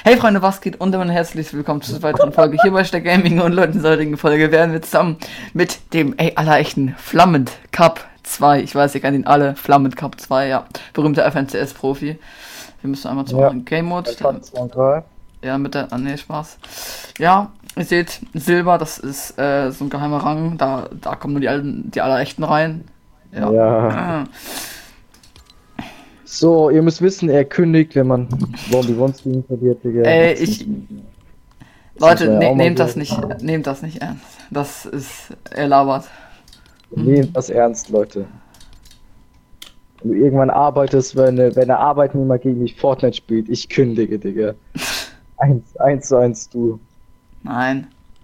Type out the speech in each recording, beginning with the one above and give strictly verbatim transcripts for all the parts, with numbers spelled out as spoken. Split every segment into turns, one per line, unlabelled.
Hey Freunde, was geht? Und ein herzliches Willkommen zur weiteren Folge hier bei Steck Gaming. Und Leute, in der heutigen Folge werden wir zusammen mit dem, ey, allerechten Flammend Cup zwei, ich weiß, ihr kennt ihn alle, Flammend Cup zwei, ja, berühmter F N C S-Profi. Wir müssen einmal zum ja. Game Mode. Ja, mit der, ah, nee, Spaß. Ja, ihr seht, Silber, das ist äh, so ein geheimer Rang, da, da kommen nur die, alten, die allerechten rein. Ja.
ja. So, ihr müsst wissen, er kündigt, wenn man Zombie One verliert, Digga.
Ey, ich... Leute, ne, nehmt das nicht, nehmt das nicht ernst. Das ist, er labert.
Nehmt das ernst, Leute. Wenn du irgendwann arbeitest, wenn, wenn der Arbeitnehmer gegen mich Fortnite spielt, ich kündige, Digga. eins, eins zu eins, du.
Nein.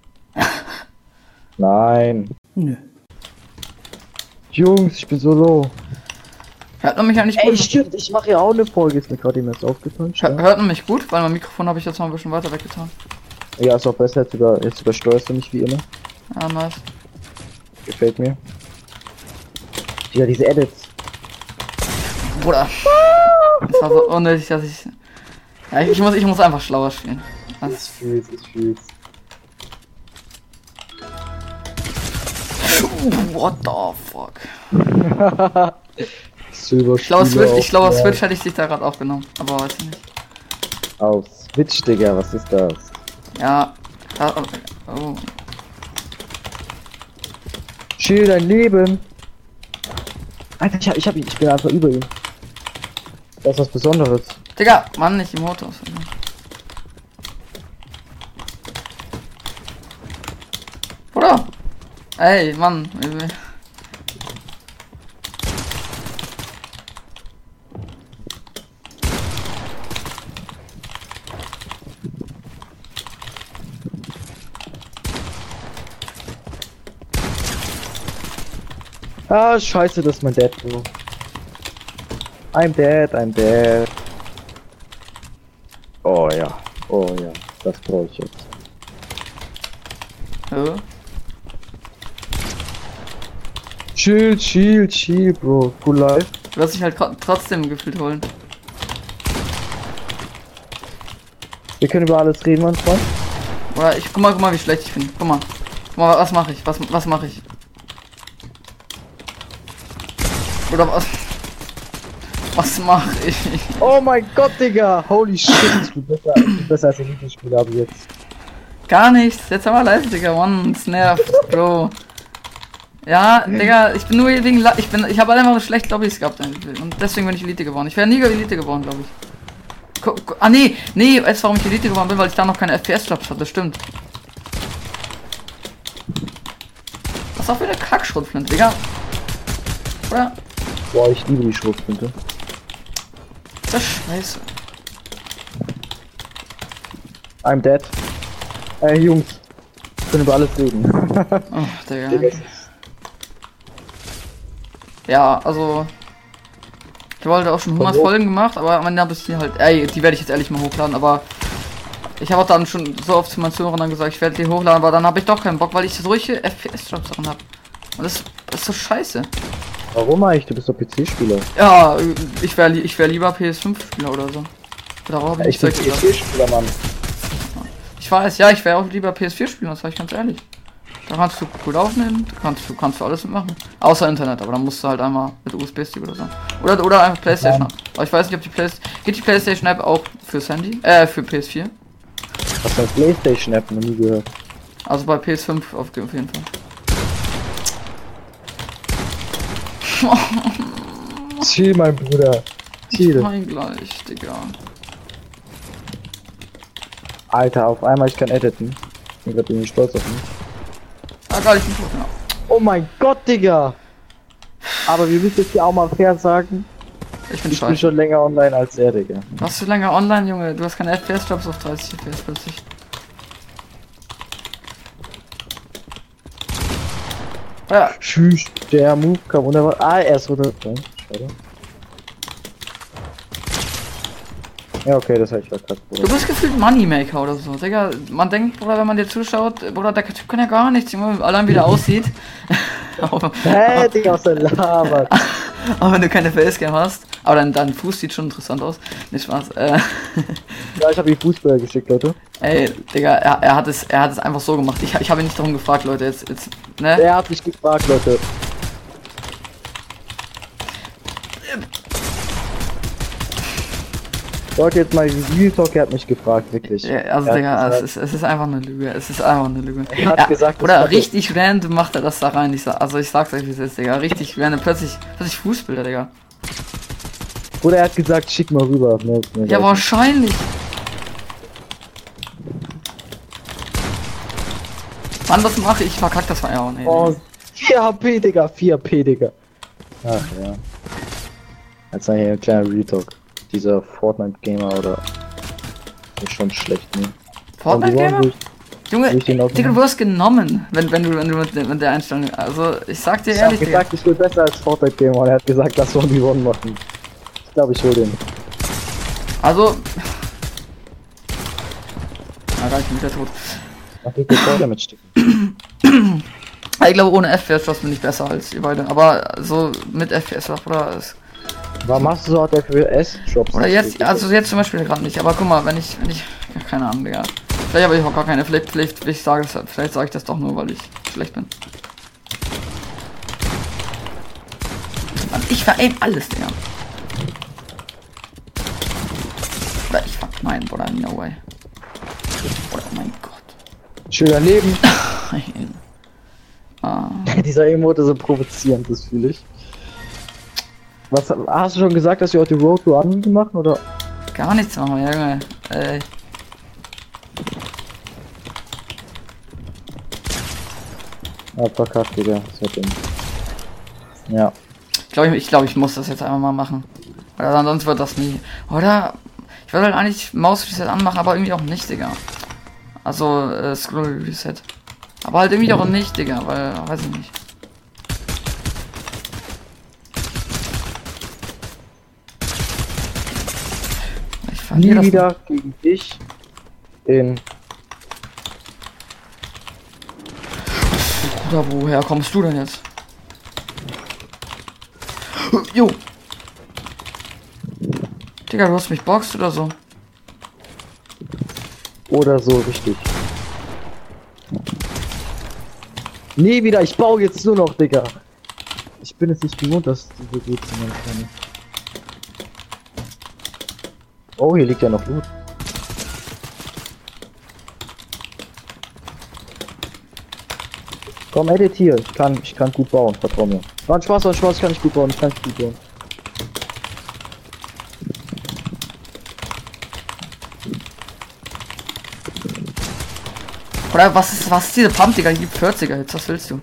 Nein.
Nö.
Jungs, ich bin so low.
Hört man mich eigentlich gut?
Ey, stimmt, ich mache ja auch eine Folge, ist mir gerade eben erst aufgefallen.
Hört, hört man mich gut? Weil mein Mikrofon habe ich jetzt mal ein bisschen weiter weggetan.
Ja, ist auch besser, jetzt, über, jetzt übersteuerst du mich wie immer.
Ja, nice.
Gefällt mir. Ja, diese Edits.
Bruder. Das war so unnötig, dass ich... Ja, ich, ich, muss, ich muss einfach schlauer spielen.
Das ich fühl's, ich fühl's.
What the fuck?
Ich glaube,
Switch, ich glaube, Switch hätte ich dich da gerade aufgenommen, aber weiß ich nicht.
Auf Switch, Digga, was ist das?
Ja, da, oh.
Chill dein Leben. Alter, ich hab, ich hab ihn, ich bin einfach über ihn. Das ist was Besonderes.
Digga, Mann, nicht die Motor. Bruder! Ey, Mann.
Ah, scheiße, das ist mein Dad, Bro. I'm dead, I'm dead. Oh ja, oh ja, das brauche ich jetzt.
Ja.
Chill, chill, chill, Bro. Cool life.
Du wirst dich halt trotzdem gefühlt holen.
Wir können über alles reden, mein Freund.
Oder ich guck mal, guck mal, wie schlecht ich bin. Guck mal. Guck mal, was mache ich? Was, was mache ich? Oder was? Was mache ich?
Oh mein Gott, Digga! Holy shit, ich bin besser, ich bin besser als Elite-Spieler, aber jetzt.
Gar nichts, jetzt aber live, Digga. One, es nervt, Bro. Ja, Digga, ich bin nur wegen La ich bin ich habe einfach schlecht Lobbys gehabt und deswegen bin ich Elite geworden. Ich wäre nie Elite geworden, glaube ich. Guck, guck, ah nee, nee, weißt du, warum ich Elite geworden bin, weil ich da noch keine F P S-Jobs hatte, stimmt. Was auch für eine Kackschrotflinte, Digga. Oder?
Boah, ich liebe die Schrotflinte.
Das ist scheiße.
I'm dead. Ey, Jungs. Wir können über alles reden.
Oh, Digga. Ja, also... Ich wollte auch schon hundert Folgen gemacht, aber am Ende habe ich die halt... Ey, die werde ich jetzt ehrlich mal hochladen, aber... Ich habe auch dann schon so oft zu meinen Zuhörern gesagt, ich werde die hochladen, aber dann habe ich doch keinen Bock, weil ich solche F P S-Jobs drin habe. Und das, das ist so scheiße.
Warum eigentlich? Du bist doch P C-Spieler.
Ja, ich wäre ich wär lieber P S fünf-Spieler oder so. Darauf hab ich
ich bin P S vier-Spieler, Mann.
Ich weiß, ja, ich wäre auch lieber P S vier-Spieler, das sag ich ganz ehrlich. Da kannst du gut aufnehmen, da kannst du kannst du alles mitmachen. Außer Internet, aber dann musst du halt einmal mit U S B-Stick oder so. Oder, oder einfach Playstation. Ja. Aber ich weiß nicht, ob die Playstation... Geht die Playstation-App auch fürs Handy? Äh, für P S vier?
Was ist eine Playstation-App? Noch nie gehört.
Also bei P S fünf auf, auf jeden Fall.
Chill, mein Bruder. Chill.
Ich mein gleich, Digga.
Alter, auf einmal ich kann editen. Ich bin gerade irgendwie stolz auf mich.
Ah, geil, ich bin tot, ja.
Oh mein Gott, Digga. Aber wir müssen jetzt hier auch mal fair sagen.
Ich bin,
ich bin schon länger online als er, Digga.
Warst du länger online, Junge? Du hast keine F P S-Jobs auf dreißig F P S plötzlich. Ja.
Tschüss, der Move kam wunderbar. Ah, er ist runter. Schade. Ja, okay, das habe ich verkackt.
Du bist gefühlt Moneymaker oder so, Digga. Man denkt, Bruder, wenn man dir zuschaut, Bruder, der Typ kann ja gar nichts, Junge, allein wie der aussieht.
Hä, Digga, aus der Lava.
Aber wenn du keine Facecam hast, aber dein, dein Fuß sieht schon interessant aus. Nicht Spaß. Äh,
Ja, ich habe die Fußballer geschickt, Leute.
ey, Digga, er, er hat es, er hat es einfach so gemacht. Ich, ich habe ihn nicht darum gefragt, Leute. Jetzt, jetzt, ne?
Er hat mich gefragt, Leute. Leute, jetzt mal Real Talk, er hat mich gefragt, wirklich.
Ja, also,
Er
Digga,
hat
es
gesagt-
ist, es ist einfach eine Lüge. Es ist einfach eine Lüge.
Er hat
Ja,
gesagt, das
oder
war-
richtig random macht er das da rein. Ich sag, also ich sag's euch, wie es ist, Digga. Richtig random. Plötzlich, plötzlich Fußbilder, Digga.
Oder er hat gesagt, schick mal rüber. Ne, ne,
Ja, wahrscheinlich. Mann, was mache ich? Ich verkack das Feuer. Nee,
Oh,
nee.
vier H P, Digga, vier H P, Digga. Ach ja. Jetzt mal hier ein kleiner Real Talk. Dieser Fortnite-Gamer oder... Ist schon schlecht, ne?
Fortnite-Gamer? Junge,
Will ich den auch
Digga,
machen?
du wirst genommen, wenn, wenn du, wenn du mit, der- mit der Einstellung. Also, ich sag dir
Ich hab
ehrlich, Digga.
gesagt, ich bin besser als Fortnite-Gamer und er hat gesagt, lass one v one machen. Ich glaube, ich hol den.
Also. Na, gar ich bin wieder tot.
Mach ich den Vorder mit Sticken.
Ich glaube, ohne F P S bin ich besser als ihr beide. Aber so mit F P S, oder? Ist,
Warum machst du so F P S-Drops?
oder jetzt, also jetzt zum Beispiel gerade nicht. Aber guck mal, wenn ich, wenn ich. Ja, keine Ahnung, Digga. Vielleicht habe ich auch gar keine. Vielleicht, vielleicht, ich sage es, vielleicht sage ich das doch nur, weil ich schlecht bin. Mann, ich veraim alles, Digga. Oder ich fuck, nein, Bruder, no way. Oder, oh mein Gott.
Schön daneben.
Nein. Ah.
Dieser Emote ist so provozierend, das fühle ich. Was, hast du schon gesagt, dass wir heute Road to Army machen, oder?
Gar nichts machen wir, Junge. Ey.
Ja, verkackt, Digga. Das hat ihn. Ja.
Ich glaube, ich, ich, glaub, ich muss das jetzt einmal mal machen. Oder sonst wird das nie. Oder? Ich will halt eigentlich Maus Reset anmachen, aber irgendwie auch nicht, Digga. Also, äh, Scroll Reset. Aber halt irgendwie auch nicht, Digga, weil, weiß ich nicht. Ich
Nie
verliere das
wieder gegen dich in...
Bruder, woher kommst du denn jetzt? Jo. Digga, du hast mich boxt oder so.
Oder so, richtig. Nie wieder, ich baue jetzt nur noch, Digga. Ich bin es nicht gewohnt, dass du so gut sind, kann. Oh, hier liegt ja noch Loot. Komm, edit hier. Ich kann, ich kann gut bauen, vertrau mir. War ein Spaß, war ein Spaß, ich kann nicht gut bauen, ich kann nicht gut bauen.
Oder was ist, was ist diese Pump, Digga? Die gibt vierziger Hits, was willst du?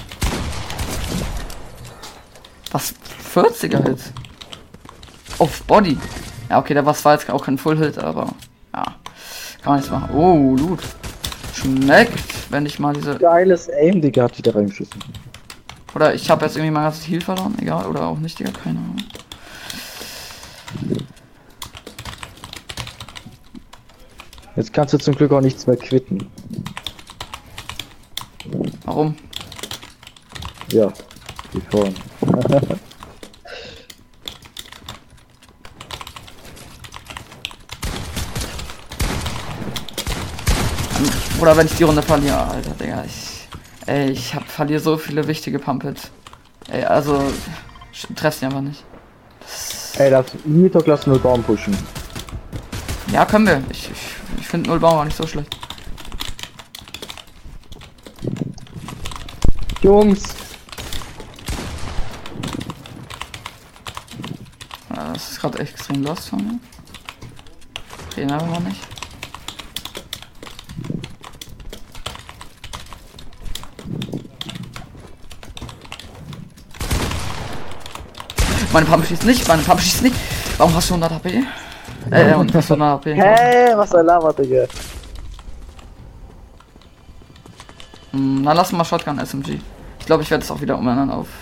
Was? vierziger Hits? Auf Body. Ja, okay, da war jetzt auch kein Full Hit, aber ja, kann man nichts machen. Oh, Loot. Schmeckt, wenn ich mal diese.
Geiles Aim, Digga, hat wieder reingeschissen.
Oder ich habe jetzt irgendwie mein ganzes Heal verloren, egal, oder auch nicht, Digga, keine Ahnung.
Jetzt kannst du zum Glück auch nichts mehr quitten.
Warum?
Ja, wie vorhin.
Oder wenn ich die Runde verliere, Alter, Digga, ich. Ey, ich hab, verliere so viele wichtige Pump-Hits. Ey, also. Treffst die einfach nicht.
Ey, das Mitok lass nur Baum pushen.
Ja, können wir. Ich, ich, ich finde null Baum auch nicht so schlecht.
Jungs!
Ja, das ist gerade echt extrem lost von mir. Reden wir aber nicht. Meine Pump schießt nicht, meine Pump schießt nicht. Warum hast du hundert H P? Äh, und hast du hundert H P?
Hä, was er labert, Digga.
Hm, dann lassen wir Shotgun S M G. Ich glaube, ich werde es auch wieder umändern auf.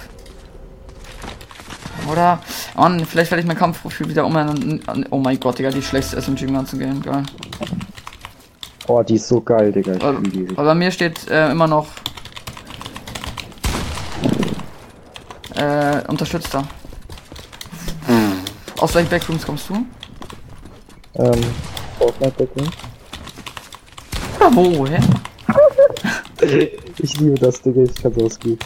Oder? Mann, vielleicht werde ich mein Kampfprofil wieder umändern. Oh mein Gott, Digga, die schlechteste S M G im ganzen Game, geil.
Oh, die ist so geil, Digga. Ich
Weil,
liebe die.
weil bei mir steht äh, immer noch äh, unterstützter. Aus welchen Backrooms kommst du?
Ähm, Fortnite Backroom.
Ja, woher?
Ich liebe das, Digga, ich kann sowas gut.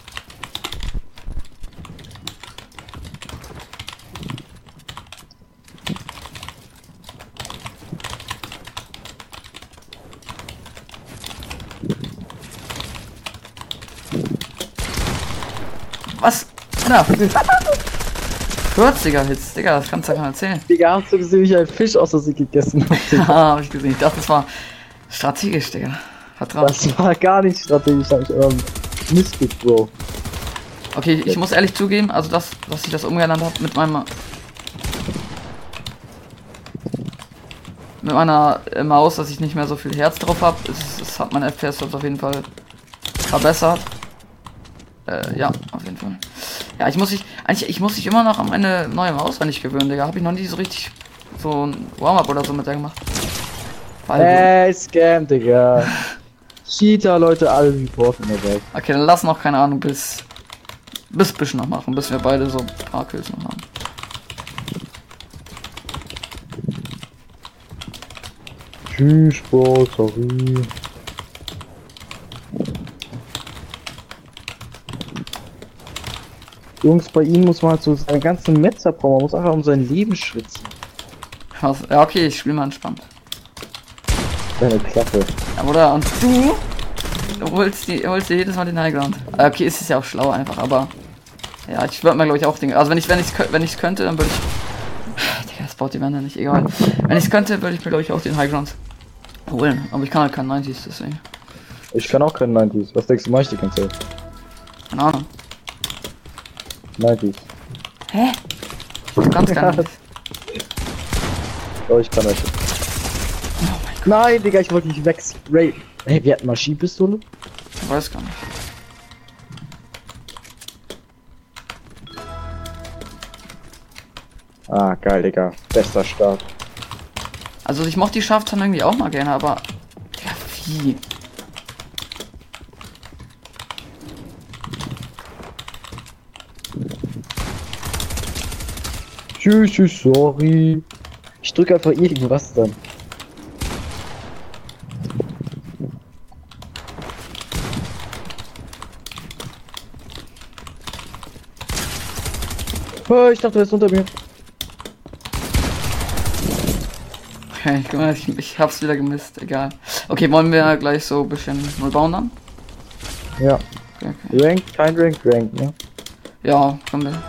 Was? Na, vierziger Hits, Digga, das kannst du ja gar nicht erzählen.
Digga, hast du gesehen, wie ich einen Fisch aus der See gegessen habe?
Ja, hab ich gesehen. Ich dachte, das war strategisch, Digga. Vertrauen.
Das war gar nicht strategisch, hab ich ähm, Mystic, Bro.
Okay, ich muss ehrlich zugeben, also das, dass ich das umgeändert habe mit meinem mit meiner äh, Maus, dass ich nicht mehr so viel Herz drauf habe, es hat mein F P S auf jeden Fall verbessert. Äh, ja, auf jeden Fall. Ja, ich muss mich eigentlich, ich muss mich immer noch an meine neue Maus nicht gewöhnen, Digga. Habe ich noch nie so richtig so ein Warm-up oder so mit der gemacht. Weil
Ey, Scam, Digga. Cheater, Leute, alle reporten der Welt.
okay, dann lass noch, keine Ahnung, bis bis bisschen noch machen, bis wir beide so ein paar Kills noch haben.
Tschüss, Bro, sorry. Jungs, bei ihm muss man halt so seinen ganzen Metz abbauen, man muss einfach um sein Leben schwitzen.
Was? Ja, okay, ich spiele mal entspannt.
Deine Klappe.
Ja, Bruder, und du holst, die, holst dir jedes Mal den Highground. Okay, ist es ja auch schlau einfach, aber ja, ich würde mir glaube ich auch Dinge. Also wenn ich wenn ich wenn ich könnte, dann würde ich. Digga, das baut die Wände nicht, egal. Wenn ich könnte, würde ich mir glaube ich auch den Highground holen. Aber ich kann halt keinen neunzig, deswegen.
Ich kann auch keinen neunzig. Was denkst du, mach ich die ganze Zeit?
Keine Ahnung.
neunzig.
Hä? Ich hab ganz gar nicht.
Oh, ich kann nicht.
Oh mein Gott.
Nein, Digga, ich wollte dich wegsprayen. Hey, wir hatten Maschinenpistole?
Ich weiß gar nicht.
Ah, geil, Digga. Bester Start.
Also ich mochte die Schafzahn irgendwie auch mal gerne, aber. Ja, wie?
Tschüss, tschüss, sorry. Ich drücke einfach irgendwas dann. Oh, ich dachte, er ist unter mir.
Okay, guck mal, ich, ich hab's wieder gemisst, egal. Okay, wollen wir gleich so ein bisschen neu bauen dann?
Ja.
Okay, okay.
Rank, kein Rank, Rank, ne?
Ja, können wir.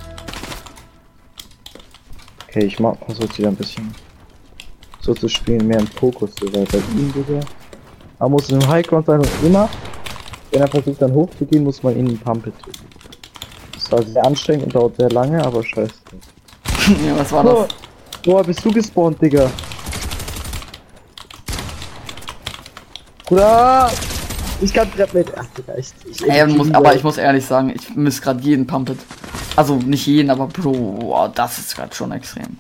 Okay, ich mach versuche wieder ein bisschen so zu spielen, mehr im Fokus zu sein. Bei ihm, Digga. Man muss im Highground sein und immer, wenn er versucht dann hochzugehen, muss man ihn in die Pumpe drücken. Das war sehr anstrengend und dauert sehr lange, aber scheiße.
Ja, was war das?
Oh, boah, bist du gespawnt, Digga? Bruder! Ich kann Treppen mit. Ach, Digga, ich, ich
Ey, muss, aber ich muss ehrlich sagen, ich miss gerade jeden Pumpet. Also nicht jeden, aber Bro, wow, das ist gerade schon extrem.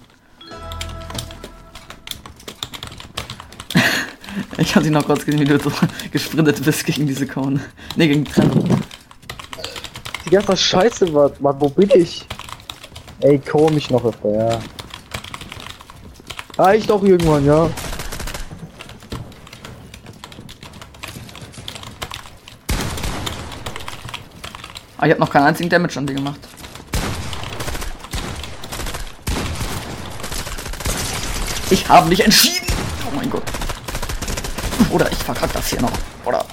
Ich hatte noch kurz gesehen, wie du so gesprintet bist gegen diese Cone. Ne, gegen die Treppe.
Die ganze Scheiße war, Mann, wo bin ich? Ey, komm mich noch öfter, ja. Reicht doch irgendwann, ja.
Ah, ich habe noch keinen einzigen Damage an dir gemacht. Ich habe mich entschieden. Oh mein Gott. Oder ich verkack das hier noch. Oder.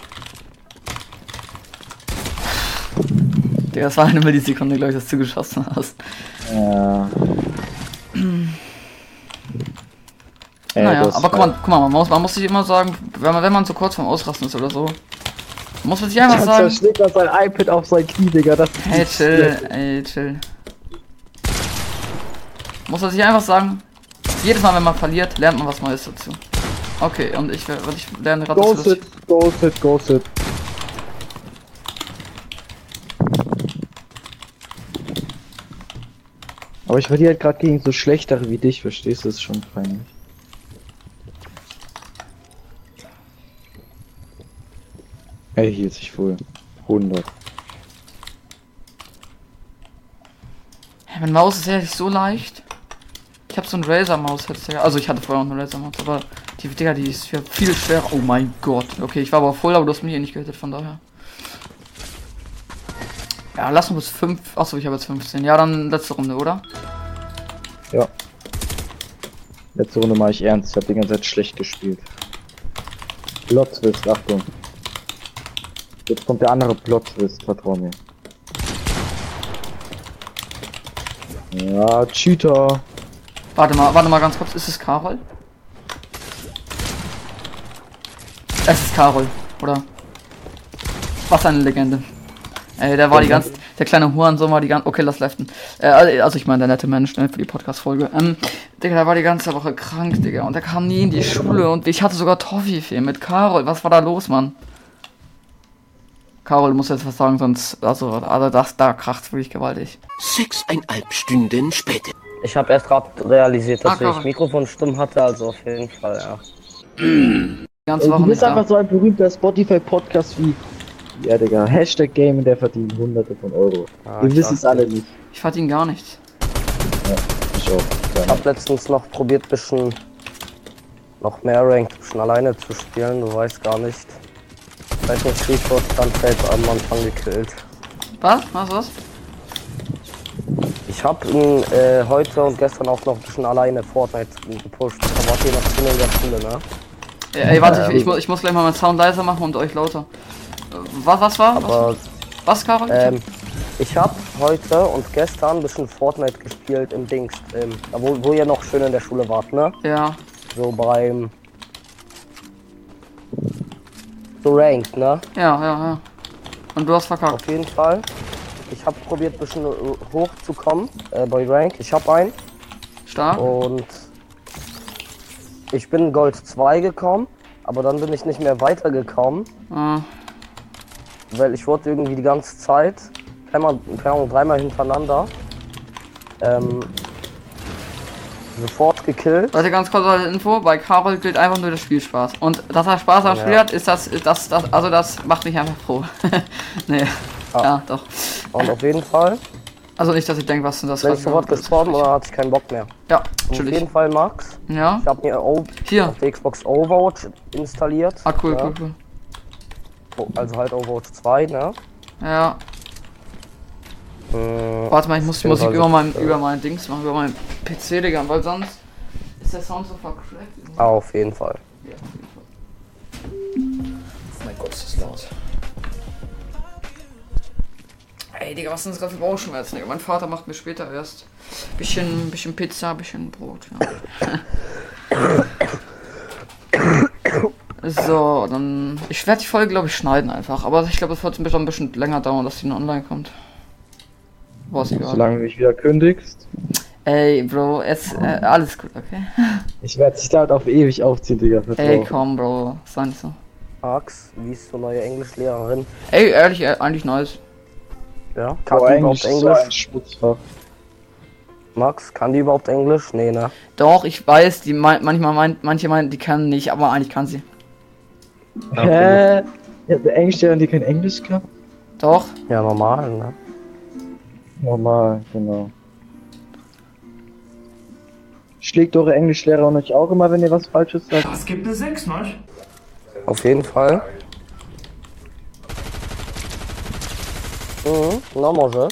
Digga, das war eine Millisekunde, glaube ich, dass du geschossen hast.
Ja.
Naja,
das
aber guck mal, guck mal, man muss, man muss sich immer sagen, wenn man, wenn man so kurz vorm Ausrasten ist oder so, muss man sich einfach sagen.
schlägt er sein iPad auf sein Knie, Digga. Das ist
Hey, chill, ey, chill. Muss man sich einfach sagen, jedes Mal, wenn man verliert, lernt man was Neues dazu. Okay, und ich, ich lerne gerade
Go
dazu.
sit, go sit, go sit. Aber ich verliere halt gerade gegen so schlechtere wie dich, verstehst du? Das ist schon peinlich. Er hielt sich wohl. hundert.
Meine Maus ist ehrlich so leicht. Ich habe so ein Razer-Maus jetzt, Digga. Also ich hatte vorher noch eine Razer-Maus, aber die, Digga, die ist ja viel schwerer. Oh mein Gott. Okay, ich war aber voll, aber du hast mich eh nicht gehittet, von daher. Ja, lass uns bis fünf. Achso, ich habe jetzt fünfzehn. Ja, dann letzte Runde, oder?
Ja. Letzte Runde mache ich ernst. Ich habe die ganze Zeit schlecht gespielt. Plot-Twist, Achtung. Jetzt kommt der andere Plot-Twist, vertrau mir. Ja, Cheater.
Warte mal, warte mal ganz kurz. Ist es Karol? Es ist Karol, oder? Was eine Legende. Ey, der war die ganze, der kleine Hurensohn war die ganze, okay, lass leften. Äh, also ich meine, der nette Mensch, ne, für die Podcast-Folge. Ähm, Digga, der war die ganze Woche krank, Digga, und der kam nie in die Schule und ich hatte sogar Toffifee mit Karol. Was war da los, Mann? Karol, muss jetzt was sagen, sonst, also, also das, da kracht's wirklich gewaltig.
Sechseinhalb Stunden später.
Ich habe erst gerade realisiert, dass
Ah,
ich Mikrofon stumm hatte, also auf jeden Fall, ja.
Die ganze
Ey,
Woche
du
nicht
bist
da.
einfach so ein berühmter Spotify-Podcast wie... Ja, Digga. Hashtag Gaming, der verdient hunderte von Euro.
Ah,
Wir
ich
wissen es
dachte-
alle nicht.
Ich verdiene gar nichts.
Ja, ich auch.
Ich habe letztens noch probiert, bisschen noch mehr Ranked, bisschen alleine zu spielen, du weißt gar nicht. Ich weiß nicht, Stichwort Standfeld am Anfang gekillt.
Was? Was, was?
Ich habe ihn äh, heute und gestern auch noch ein bisschen alleine Fortnite gepusht. Da wart ihr noch drin in der Schule, ne?
Ey, warte, ich, ich, muss, ich muss gleich mal meinen Sound leiser machen und euch lauter. Äh, Was, was war?
Aber
Was, was Karol?
ähm, ich habe heute und gestern ein bisschen Fortnite gespielt im Dings, ähm, da wo, wo ihr noch schön in der Schule wart, ne?
Ja.
So beim... So Ranked, ne?
Ja, ja, ja. Und du hast verkackt.
Auf jeden Fall. Ich habe probiert, ein bisschen hochzukommen äh, bei Rank. Ich habe einen
Stark.
und ich bin Gold zwei gekommen, aber dann bin ich nicht mehr weitergekommen,
Ah,
weil ich wurde irgendwie die ganze Zeit, einmal, keine Ahnung, dreimal hintereinander, ähm, sofort gekillt.
Leute, ganz kurz als Info, bei Karol gilt einfach nur der Spielspaß. Und dass er Spaß am
Ja.
Spiel hat, ist das, ist das, das, also das macht mich einfach froh. Nee.
Ah.
Ja, doch.
Und auf jeden Fall
Also nicht, dass ich denke, was denn das
bin ich sofort gestorben und dann hatte ich keinen Bock mehr.
Ja,
Und auf
natürlich.
jeden Fall, Max,
Ja.
ich habe mir o
Hier.
auf der Xbox Overwatch installiert.
Ah, cool,
ja.
cool, cool.
Also halt Overwatch zwei, ne?
Ja.
Äh,
Warte mal, ich muss die Musik
also,
über mein,
äh,
über mein Dings machen, über mein P C, Digga, weil sonst ist der Sound so vercrackt.
Ah, auf jeden Fall.
Ja, auf jeden Fall. Oh mein Gott, ist das laut. Ey, Digga, was sind das gerade für Bauchschmerzen, Digga? Mein Vater macht mir später erst bisschen, bisschen Pizza, bisschen Brot, ja. So, dann... Ich werde die Folge, glaube ich, schneiden einfach. Aber ich glaube, es wird ein bisschen länger dauern, dass die noch online kommt. Boah, ist egal.
Solange du mich wieder kündigst.
Ey, Bro, es, äh, alles gut, okay?
Ich werde dich damit auf ewig aufziehen, Digga. Vertrau.
Ey, komm, Bro, sei nicht so.
Max, wie ist so neue Englischlehrerin?
Ey, ehrlich, äh, eigentlich nice.
Ja, kann
Boah,
die
Englisch
überhaupt
ist so
Englisch?
ein Schmutzfach.
Max, kann die überhaupt Englisch? Nee, ne?
Doch, ich weiß, die mein, manchmal meint, manche meinen, die kann nicht, aber eigentlich kann sie.
Hä? Ja, der Englischlehrer, die kein Englisch kann?
Doch.
Ja, normal, ne?
Normal, genau. Schlägt eure Englischlehrer euch auch immer, wenn ihr was Falsches sagt?
Das gibt eine sechs, ne?
Auf jeden Fall. Mhm, na może.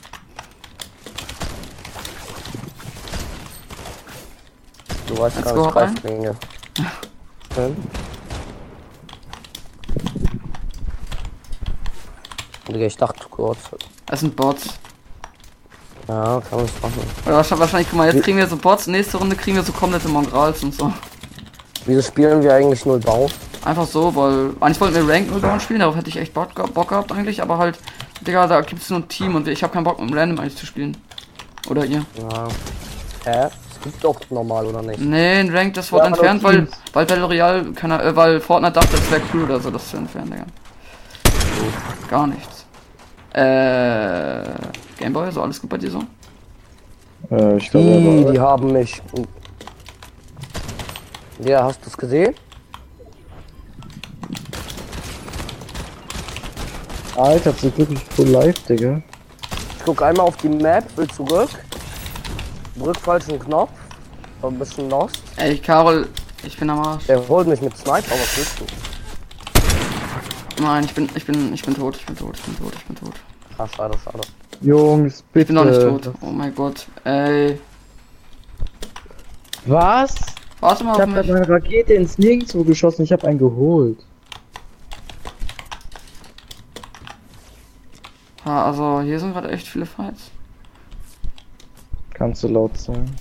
Du weißt
Let's
gar
go
nicht,
rein.
Greiflinge. Schön. Digga, ich dachte kurz.
Das sind Bots.
Ja, kann man das machen.
Oder wahrscheinlich, wahrscheinlich, guck mal, jetzt kriegen wir so Bots, nächste Runde kriegen wir so komplette Mongrals und so.
Wieso spielen wir eigentlich null Bau?
Einfach so, weil eigentlich wollten wir Ranked null Down spielen, darauf hätte ich echt Bock, Bock gehabt eigentlich, aber halt, Digga, da gibt's nur ein Team und ich habe keinen Bock mit dem Random eigentlich zu spielen. Oder ihr?
Ja. Hä? Es gibt doch normal, oder nicht?
Nee, ein Ranked, das wurde
Ja, aber
entfernt,
doch
weil,
Teams.
weil Battle Royale, keine, äh, weil Fortnite dachte, das wäre cool oder so, das zu entfernen, Digga. Gar nichts. Äh, Gameboy, so alles gut bei dir so?
Äh, ich
Die,
glaube,
die haben mich. Ja, hast du es gesehen?
Alter, zum Glück nicht full live, Digga.
Ich guck einmal auf die Map, will zurück. Drück falschen Knopf. War ein bisschen lost.
Ey, Karol, ich bin am Arsch.
Der holt mich mit Sniper, was willst du?
Nein, ich bin, ich bin, ich bin tot, ich bin tot, ich bin tot, ich bin tot.
Ah, schade, schade.
Jungs, bitte.
Ich bin noch nicht tot. Oh mein Gott. Ey.
Was?
Warte mal
Ich
auf
hab grad
mich.
meine Rakete ins Nirgendwo geschossen, ich hab einen geholt.
Ja, also hier sind gerade echt viele Fights.
Kannst du laut sein?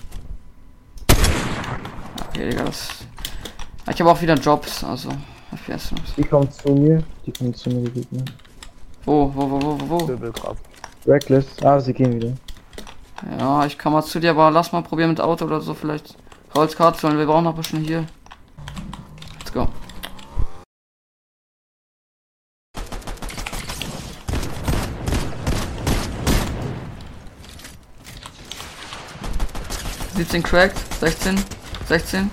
Okay, Digga, das... Ich habe auch wieder Jobs, also... F P S.
Die kommt zu mir. Die kommt zu mir, die Gegner.
Wo, wo, wo, wo, wo, wo?
Pöbelkraft.
Reckless. Ah, sie gehen wieder.
Ja, ich kann mal zu dir, aber lass mal probieren mit Auto oder so vielleicht. Holzkarte, wir brauchen noch ein bisschen hier. Let's go. siebzehn cracked, sechzehn, sechzehn.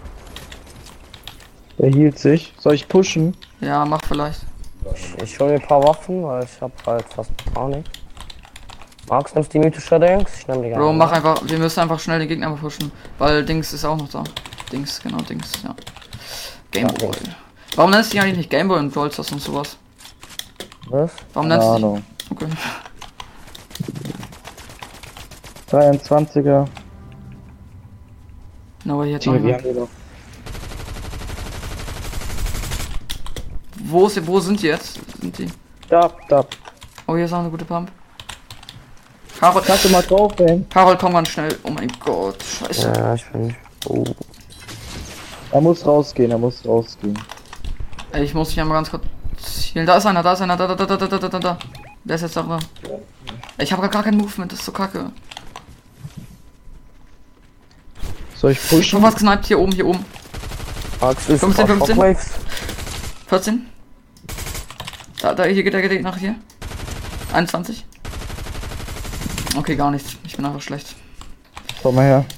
Der hielt sich. Soll ich pushen?
Ja, mach vielleicht.
Ich hol mir ein paar Waffen, weil ich hab halt fast gar nicht. Max, nimmst die mythische Dings? Ich nehm die gerne.
Bro, mach einfach, wir müssen einfach schnell den Gegner pushen, weil Dings ist auch noch da. Dings, genau, Dings, ja. Gameboy.
Ja,
Warum nennst du dich eigentlich nicht Gameboy und Brawl Stars und sowas?
Was?
Warum nennst du dich?
Ahnung.
Okay.
dreiundzwanziger.
No, aber hier hat
Die,
noch
die
jemand.
haben wir noch.
Wo, ist, wo sind die jetzt? Sind die?
Da, da.
Oh, hier ist auch eine gute Pump. Karol,
Kannst du mal drauf, ey?
Karol, komm ganz schnell. Oh mein Gott, scheiße.
Ja, ich bin. Oh.
Er muss rausgehen, er muss rausgehen.
Ey, ich muss mich einmal ganz kurz zielen. Da ist einer, da ist einer, da, da, da, da, da, da, da, da. Der ist jetzt auch da. Ich habe gar kein Movement, das ist so kacke.
Soll ich
Ich hab
pushen?
was gesniped, hier oben, hier oben.
Max ist
fünfzehn,
auf
fünfzehn.
Shockwaves.
vierzehn. Da, da, hier geht der, geht nach hier. einundzwanzig. Okay, gar nichts. Ich bin einfach schlecht.
Komm mal her.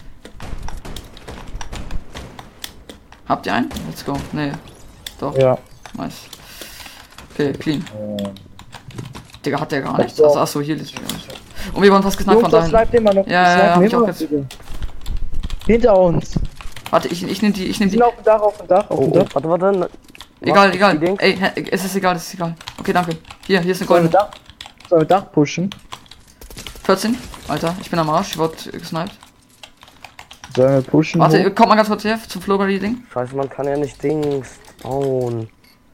Habt ihr einen? Let's go. Nee. Doch.
Ja.
Nice. Okay, clean.
Ähm.
Digga, hat der gar
Ach
nichts?
so.
Achso, achso, hier ist Und wir waren fast gesniped von
Jungs, das
dahin.
bleibt immer noch.
Ja,
das
ja, ja,
bleibt
hab ich
immer
auch
noch,
jetzt.
Digga. Hinter uns.
Warte, ich, ich nehm die, ich nehm
Die
die.
sind auf dem Dach, auf dem Dach, auf
Oh,
dem
oh,
Dach.
warte, warte.
Egal,
Max,
egal.
die Dings.
Ey, hä, es ist egal, es ist egal. Okay, danke. Hier, hier ist eine
Sollen wir
goldene.
Dach, sollen wir Dach pushen?
vierzehn. Alter, ich bin am Arsch. Ich wurde gesniped.
Sollen wir pushen?
Warte,
hoch?
kommt mal ganz kurz her zum Flowberry-Ding.
Scheiße, man kann ja nicht Dings bauen.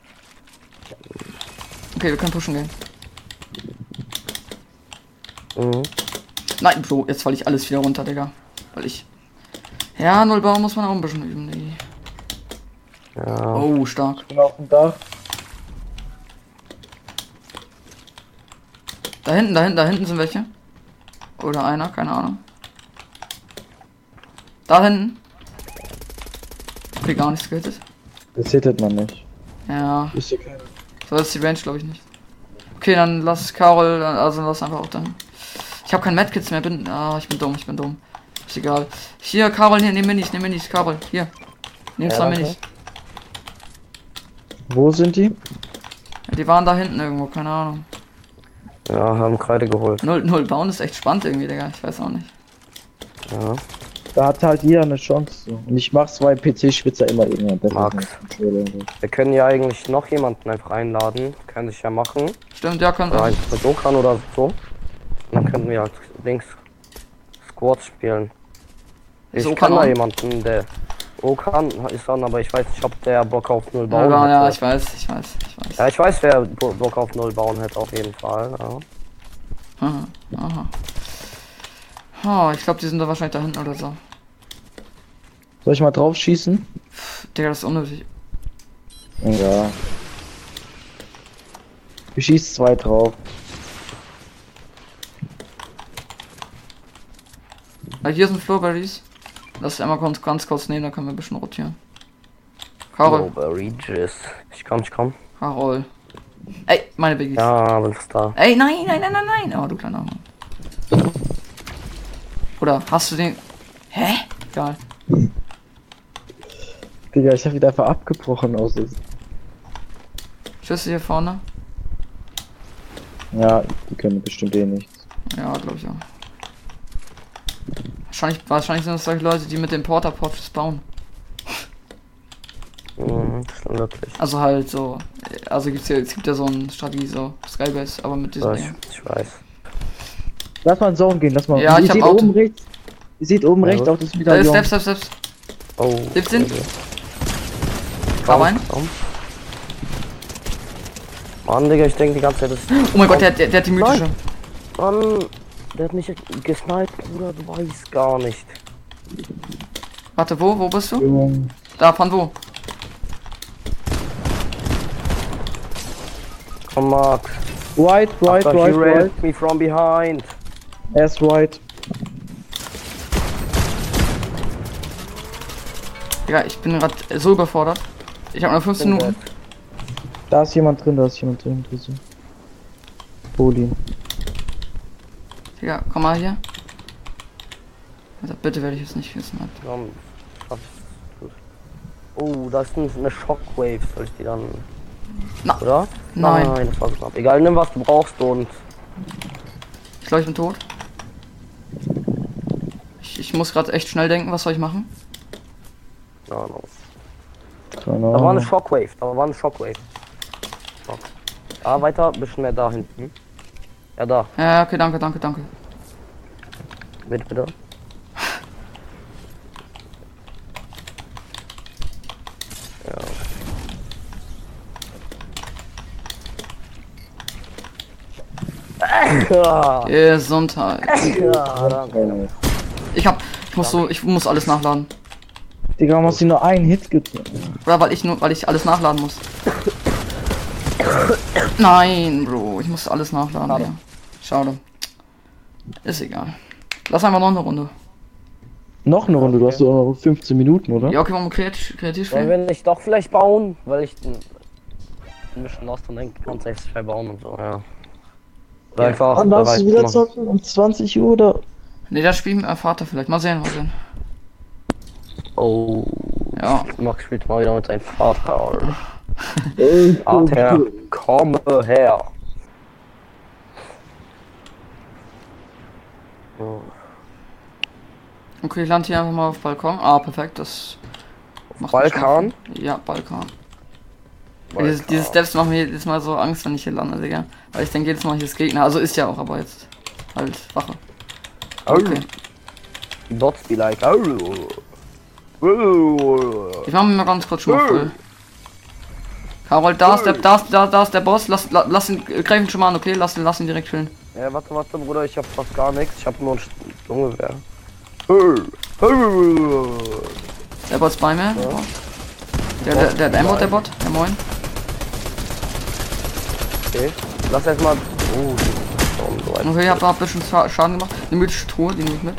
Okay, wir können pushen gehen.
Mhm.
Nein, Bro, jetzt falle ich alles wieder runter, Digga. Weil ich. Ja, null Baum muss man auch ein bisschen üben. Nee.
Ja.
Oh, stark.
Ich bin auf dem Dach.
Da hinten, da hinten, da hinten sind welche. Oder einer, keine Ahnung. Da hinten. Okay, gar nichts gehittet.
Das hittet man nicht.
Ja,
Ist hier keiner.
so ist die Range, glaube ich, nicht. Okay, dann lass Carol, also lass einfach auch dann. Ich habe kein Medkits mehr, bin. Ah, ich bin dumm, ich bin dumm. Ist egal. Hier, Carol, hier, nimm Minis, nimm Minis, Carol, hier. Nimm
Ja,
zwei
danke.
Minis.
Wo sind die?
Ja, die waren da hinten irgendwo, keine Ahnung.
Ja, haben Kreide geholt.
Null, null bauen ist echt spannend irgendwie, Digga. Ich weiß auch nicht.
Ja.
Da hat halt jeder eine Chance. So. Und ich mach zwei P C-Schwitzer immer irgendwann besser.
Max.
als ein Controller.
Wir können ja eigentlich noch jemanden einfach einladen. Kann sich ja machen.
Stimmt, ja, können
Oder
wir.
einfach mit Okan oder so. Und dann könnten wir halt links Squad spielen.
Ist
Ich
Okan
kann da
on?
jemanden, der Okan ist an, aber ich weiß nicht, ob der Bock auf null bauen
Ja, ja,
hätte.
ich weiß, ich weiß, ich weiß.
Ja, ich weiß, wer Bo- Bock auf null bauen hätte, auf jeden Fall. Ja.
Aha, aha. Oh, ich glaube, die sind da wahrscheinlich da hinten oder so.
Soll ich mal drauf schießen?
Pff, Digga, das ist unnötig.
Ja. Ich schieß zwei drauf.
Ah, hier sind Flowberries. Lass es einmal ganz, ganz kurz nehmen, dann können wir ein bisschen rotieren. Carol,
Beverages. Ich komm, ich komm.
Carol. Ey, meine Biggies.
Ja, bin fast da.
Ey, nein, nein, nein, nein, nein. Oh, du kleiner Mann. Oder hast du den... Hä? Egal.
Digga, ich hab wieder einfach abgebrochen aus. das-
Schüsse hier vorne.
Ja, die können bestimmt eh nichts.
Ja, glaube ich auch. Wahrscheinlich, wahrscheinlich sind es solche Leute, die mit dem Porta-Potties bauen.
Mhm, schon wirklich.
Also halt so, also gibt's ja, es gibt ja so eine Strategie, so Skybase, aber mit diesem
Ja, ich,
Ding.
ich weiß.
Lass mal in Zone gehen, lass mal.
Ja, ich
ihr
hab
seht
Auto.
oben rechts. Ihr seht oben
Ja,
rechts
gut.
auch das
Da ist
Medaillon.
Steps, Steps, Steps.
Oh.
siebzehn?
okay.
Fahr rein.
Komm. Mann, Digga, ich denke die ganze Zeit, das
Oh mein Gott, der, der, der hat die mythische.
Mann, der hat mich gesniped, Bruder, du weißt gar nicht.
Warte, wo, wo bist du?
Junge.
Da, von wo?
Komm, Max.
Right, right,
After he
right, right.
railed me from behind.
Er ist right.
Ja, ich bin gerade so überfordert. Ich habe noch fünfzehn Minuten.
Da ist jemand drin, da ist jemand drin. Grüße. Poli.
Digga, komm mal hier. Also bitte werde ich jetzt nicht wissen.
Komm, schaff es. Oh, da ist eine Shockwave, soll ich die dann...
Na,
Oder?
nein.
Nein, das war so knapp. Egal, nimm was du brauchst und...
Ich glaube, ich bin tot. Ich, ich muss gerade echt schnell denken, was soll ich machen?
Ja, no.
Keine
Da war eine
Ahnung.
Shockwave, da war eine Shockwave. So. Ah, weiter, bisschen mehr da hinten. Ja, da.
Ja, okay, danke, danke, danke.
Bitte, bitte. Ja.
Gesundheit.
Ja, danke.
Ich hab, ich muss so, ich muss alles nachladen.
Digga, warum hast du nur einen Hit getroffen?
Oder weil ich nur, weil ich alles nachladen muss. Nein, Bro, ich muss alles nachladen.
Schade.
Ja. Schade. Ist egal. Lass einfach noch eine Runde.
Noch eine Runde, du hast doch noch fünfzehn Minuten, oder?
Ja, okay, wollen wir kreativ, kreativ
Wollen
spielen?
wir nicht doch vielleicht bauen? Weil ich ein ein bisschen lost und denke, kannst echt schwer bauen und so, ja. Oder einfach
Wann darfst du
bereit
wieder
machen.
zocken? Um zwanzig Uhr oder?
Ne, das spielen wir Vater vielleicht. Mal sehen, mal sehen.
Oh,
Ja.
Max spielt mal wieder mit seinem Vater.
Ey,
Vater, komme her. So.
Okay, ich lande hier einfach mal auf Balkon. Ah, perfekt, das macht mich
Balkan?
schon- Ja, Balkan. Diese, diese Steps machen mir jedes Mal so Angst, wenn ich hier lande, Digga. Weil ich denke jedes Mal, hier ist Gegner. Also ist ja auch, aber jetzt halt Wache. Okay.
Dots be like. Oh. Oh.
Ich mach mir mal ganz kurz schon mal voll. Karol, da ist der, da ist, da, da ist der Boss. Lass, la, lass ihn, äh, greif ihn schon mal an, okay? Lass ihn, lass ihn direkt chillen.
Ja, warte, warte, Bruder, ich hab fast gar nichts. Ich hab nur ein Sturmgewehr. Oh. Oh.
Der Bot ist bei mir. Der, der, der, der Aimbot, der Bot. Der Moin.
Okay. Lass erstmal. Oh, so ein-
Okay, ich hab, hab ein bisschen Scha- Schaden gemacht. Eine mythische Truhe, die nehme ich mit.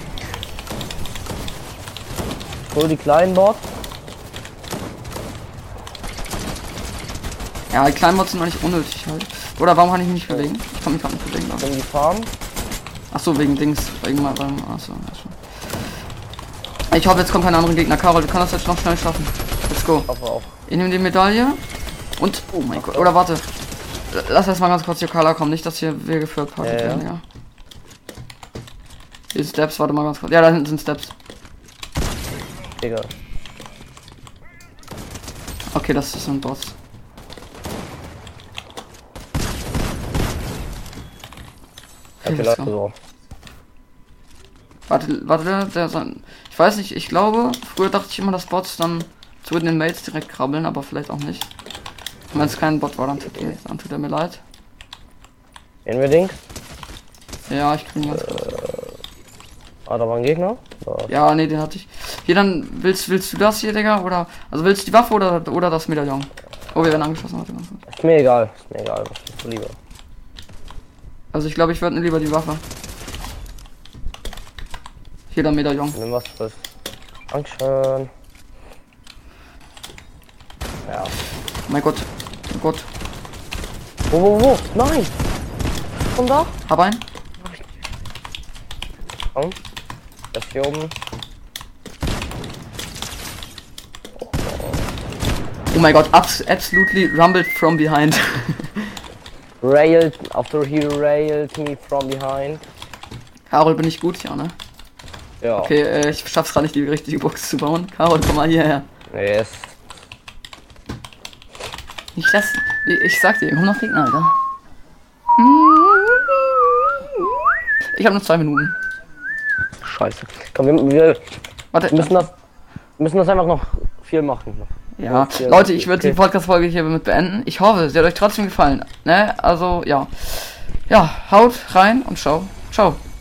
Hol die kleinen Bots.
Ja, die kleinen Bots sind noch nicht unnötig halt. Oder warum kann ich mich nicht bewegen? Ich kann mich gerade nicht bewegen.
In die Farm.
Achso, wegen Dings. Wegen mal beim. Achso, achso. Ich hoffe, jetzt kommt kein anderer Gegner. Karol, du kannst das jetzt noch schnell schaffen. Let's go.
Hoffe auch.
Ich nehme die Medaille. Und. Oh mein Gott. Oder warte. Lass erst mal ganz kurz hier Kala kommen. Nicht, dass hier wir geführt
Ja, ja.
werden, ja. Hier sind Steps, warte mal ganz kurz. Ja, da hinten sind Steps.
Digga.
Okay, das ist ein Boss.
Ja,
Okay,
vielleicht
let's go.
so.
Warte, warte, der, der sein. Ich weiß nicht, ich glaube, früher dachte ich immer, dass Bots dann zu den Mails direkt krabbeln, aber vielleicht auch nicht. Wenn es kein Bot war, dann tut, dann tut er mir leid.
Gehen wir Dings?
Ja, ich krieg ihn ganz kurz.
Ah, da war ein Gegner. Da.
Ja, nee, den hatte ich. Hier, dann willst willst du das hier, Digga? Oder. Also willst du die Waffe oder, oder das Medaillon? Oh, wir werden angeschossen. Warte, ganz kurz.
Ist mir egal. Ist mir egal. Was bist du lieber?
Also ich glaube, ich würde lieber die Waffe. Hier der Medaillon.
Nimm was fürs. Dankeschön. Ja.
Mein Gott. Oh Gott.
Wo, wo, wo? Nein! Komm da!
Hab einen.
Komm. Das hier oben.
Oh mein Gott, abs absolutely rumbled from behind.
Railed. After he railed me from behind.
Karol, bin ich gut? Ja, ne?
Ja.
Okay, äh, ich schaff's gerade nicht, die richtige Box zu bauen. Caro, komm mal hierher.
Yes.
Nicht das. Ich sag dir, komm noch Gegner, Alter. Ich habe nur zwei Minuten.
Scheiße. Komm, wir, wir
Warte.
müssen das müssen das einfach noch viel machen.
Ja,
viel
Leute, ich würde
okay.
die Podcast-Folge hiermit beenden. Ich hoffe, sie hat euch trotzdem gefallen. Ne? Also, ja. Ja, haut rein und ciao. Ciao.